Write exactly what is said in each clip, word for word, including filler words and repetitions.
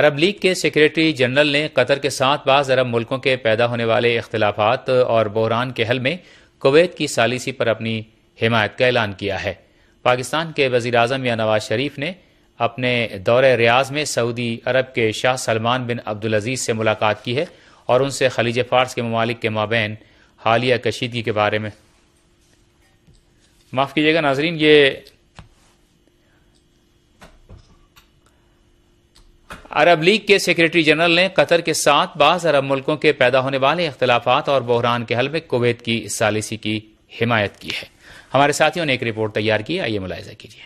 عرب league کے secretary general نے قطر کے ساتھ بعض عرب ملکوں کے پیدا ہونے والے اختلافات اور بحران کے حل میں کویت کی ثالثی پر اپنی حمایت کا اعلان کیا ہے۔ پاکستان کے وزیر اعظم میاں نواز شریف نے اپنے دورہ ریاض میں سعودی عرب کے شاہ سلمان بن عبدالعزیز سے ملاقات کی ہے اور ان سے خلیج فارس کے ممالک کے مابین حالیہ کشیدگی کے بارے میں معاف کیجیے گا ناظرین، یہ عرب لیگ کے سیکریٹری جنرل نے قطر کے ساتھ بعض عرب ملکوں کے پیدا ہونے والے اختلافات اور بحران کے حل میں کویت کی ثالثی کی حمایت کی ہے۔ ہمارے ساتھیوں نے ایک رپورٹ تیار کی، آئیے ملاحظہ کیجیے۔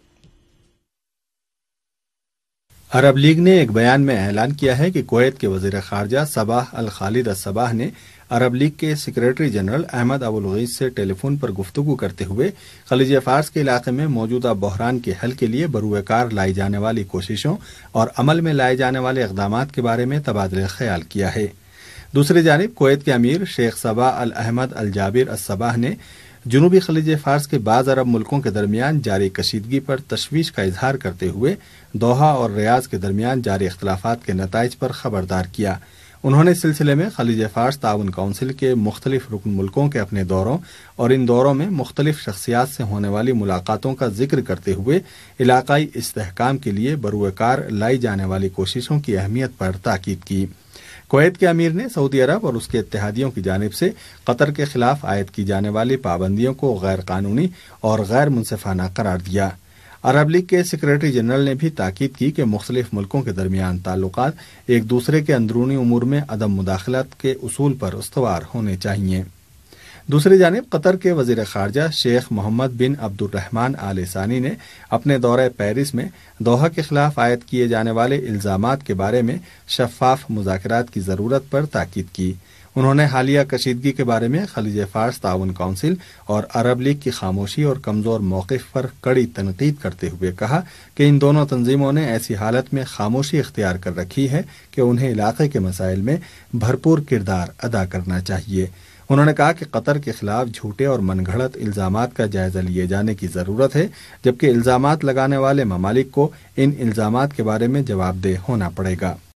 عرب لیگ نے ایک بیان میں اعلان کیا ہے کہ کویت کے وزیر خارجہ صباح الخالد الصباح نے عرب لیگ کے سیکریٹری جنرل احمد ابوالغیث سے ٹیلی فون پر گفتگو کرتے ہوئے خلیج فارس کے علاقے میں موجودہ بحران کے حل کے لیے بروئے کار لائی جانے والی کوششوں اور عمل میں لائے جانے والے اقدامات کے بارے میں تبادلہ خیال کیا ہے۔ دوسری جانب کویت کے امیر شیخ صباح الاحمد الجابر الصباح نے جنوبی خلیج فارس کے بعض عرب ملکوں کے درمیان جاری کشیدگی پر تشویش کا اظہار کرتے ہوئے دوحہ اور ریاض کے درمیان جاری اختلافات کے نتائج پر خبردار کیا۔ انہوں نے اس سلسلے میں خلیج فارس تعاون کونسل کے مختلف رکن ملکوں کے اپنے دوروں اور ان دوروں میں مختلف شخصیات سے ہونے والی ملاقاتوں کا ذکر کرتے ہوئے علاقائی استحکام کے لیے بروئے کار لائی جانے والی کوششوں کی اہمیت پر تاکید کی۔ کویت کے امیر نے سعودی عرب اور اس کے اتحادیوں کی جانب سے قطر کے خلاف عائد کی جانے والی پابندیوں کو غیر قانونی اور غیر منصفانہ قرار دیا۔ عرب لیگ کے سیکریٹری جنرل نے بھی تاکید کی کہ مختلف ملکوں کے درمیان تعلقات ایک دوسرے کے اندرونی امور میں عدم مداخلت کے اصول پر استوار ہونے چاہیے۔ دوسری جانب قطر کے وزیر خارجہ شیخ محمد بن عبد الرحمن آل ثانی نے اپنے دورہ پیرس میں دوحہ کے خلاف عائد کیے جانے والے الزامات کے بارے میں شفاف مذاکرات کی ضرورت پر تاکید کی۔ انہوں نے حالیہ کشیدگی کے بارے میں خلیج فارس تعاون کونسل اور عرب لیگ کی خاموشی اور کمزور موقف پر کڑی تنقید کرتے ہوئے کہا کہ ان دونوں تنظیموں نے ایسی حالت میں خاموشی اختیار کر رکھی ہے کہ انہیں علاقے کے مسائل میں بھرپور کردار ادا کرنا چاہیے۔ انہوں نے کہا کہ قطر کے خلاف جھوٹے اور من گھڑت الزامات کا جائزہ لیے جانے کی ضرورت ہے، جبکہ الزامات لگانے والے ممالک کو ان الزامات کے بارے میں جواب دہ ہونا پڑے گا۔